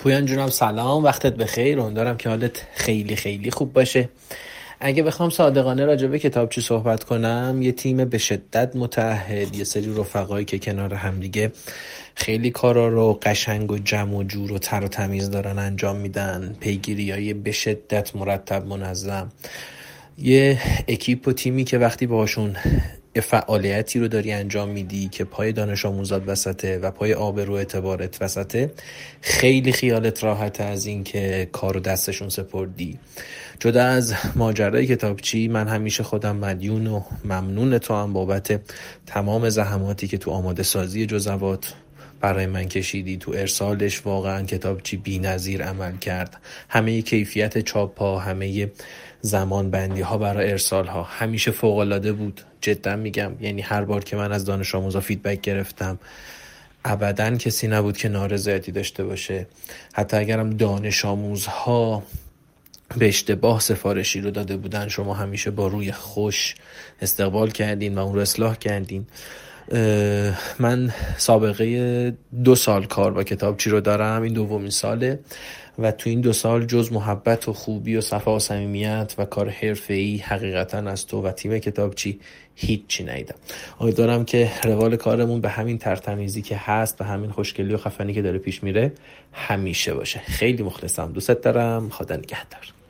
پویان جونم سلام، وقتت بخیر. امیدوارم که حالت خیلی خیلی خوب باشه. اگه بخوام صادقانه راجع به کتابچی صحبت کنم، یه تیم به شدت متعهد، یه سری رفقایی که کنار هم دیگه خیلی کارا رو قشنگ و جمع و جور و تر و تمیز دارن انجام میدن، پیگیریای به شدت مرتب منظم، یه اکیپ و تیمی که وقتی باهاشون یه فعالیتی رو داری انجام میدی که پای دانش آموزات وسطه و پای آبرو اعتبارت وسطه، خیلی خیالت راحته از این که کارو دستشون سپردی. جدا از ماجرای کتابچی، من همیشه خودم مدیون و ممنون تو هم بابت تمام زحماتی که تو آماده سازی جزوات برای من کشیدی. تو ارسالش واقعا کتابچی بی‌نظیر عمل کرد. همه کیفیت چاپ ها، همه زمان بندی ها برای ارسال ها همیشه فوق العاده بود. جدا میگم، یعنی هر بار که من از دانش آموزا فیدبک گرفتم، ابداً کسی نبود که نارضایتی داشته باشه. حتی اگرم دانش آموزها به اشتباه سفارشی رو داده بودن، شما همیشه با روی خوش استقبال کردین و اون رو اصلاح کردین. من سابقه 2 سال کار با کتابچی رو دارم، این دومین ساله و تو این 2 سال جز محبت و خوبی و صفا و صمیمیت و کار حرفه‌ای حقیقتا از تو و تیم کتابچی هیچی ندیدم. امیدوارم که روال کارمون به همین ترتمیزی که هست، به همین خوشگلی و خفنی که داره پیش میره همیشه باشه. خیلی مخلصم، دوست دارم، خدا نگهدار.